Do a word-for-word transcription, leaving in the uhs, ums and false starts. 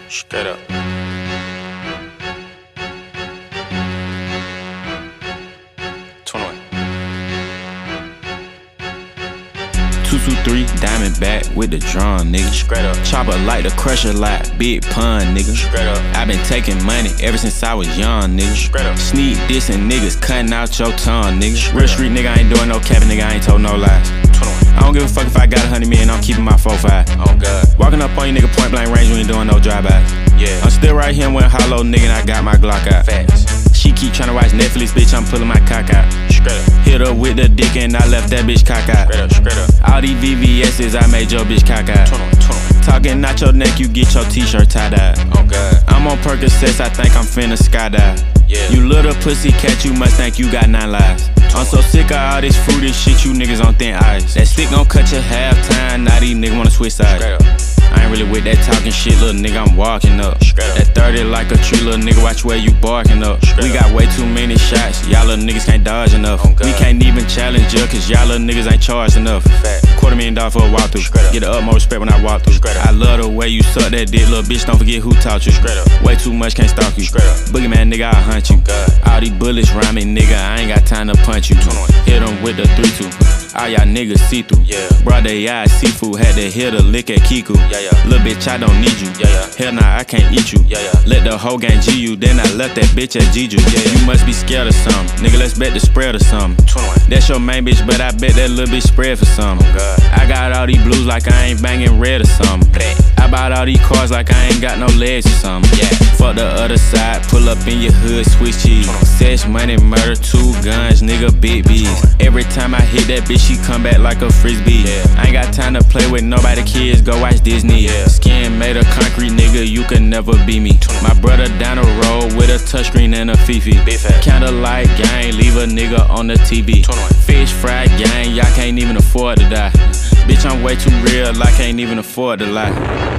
Straight up. twenty-one. two two three, diamond back with the drum, nigga. Straight up. Chopper like the crusher like big pun, nigga. Straight up. I been taking money ever since I was young, nigga. Straight up. Sneak dissing niggas, cutting out your tongue, nigga. Straight Real street nigga, I ain't doing no capping, nigga, I ain't told no lies. I don't give a fuck if I got a hundred million, I'm keeping my four five. Oh God. Walking up on you nigga point blank range, we ain't doing no drive-bys. Yeah. I'm still right here with hollow nigga and I got my Glock out. Facts. She keep tryna watch Netflix, bitch, I'm pulling my cock out. Straight up. Hit her with the dick and I left that bitch cock out. Straight up, straight up. All these V V S's, I made your bitch cock out. twenty-one, twenty-one. Talking out your neck, you get your t-shirt tie-dyed. Oh God. I'm on Percocets, I think I'm finna skydive. Yeah. You little pussy cat, you must think you got nine lives. I'm so sick of all this fruity shit, you niggas on thin ice. That stick gon' cut your half time, now these niggas wanna switch sides. I ain't really with that talking shit, little nigga, I'm walking up. That thirty like a tree, little nigga, watch where you barking up. We got way too many shots, y'all little niggas can't dodge enough. We can't even challenge you, cause y'all little niggas ain't charged enough. Quarter million dollars for a walkthrough, get the utmost respect when I walk through. I love the way you suck that dick, little bitch, don't forget who taught you. Way too much, can't stalk you. Boogeyman nigga, I'll hunt you. All these bullets rhyme me, nigga, I ain't got time to punch you. Hit them with the three two. All y'all niggas see through. Yeah. Brought they eyes seafood, had to hit a lick at Kiku. Yeah, yeah. Little bitch, I don't need you. Yeah, yeah. Hell nah, I can't eat you. Yeah, yeah. Let the whole gang G you, then I left that bitch at G Ju. Yeah, you must be scared of something. Nigga, let's bet the spread or something. twenty-one. That's your main bitch, but I bet that little bitch spread for something. Oh God. I got all these blues like I ain't banging red or something. I bought all these cars like I ain't got no legs or something. Yeah. Fuck the other side, pull up in your hood, switch cheese. Sex, money, murder, two guns, nigga, big B's. Every time I hit that bitch, she come back like a frisbee. Yeah. I ain't got time to play with nobody, kids, go watch Disney. Yeah. Skin made of concrete, nigga, you can never be me. My brother down the road with a touchscreen and a Fifi. Candlelight gang, leave a nigga on the T V. Fish fry gang, y'all can't even afford to die. Bitch, I'm way too real, I can't even afford to lie.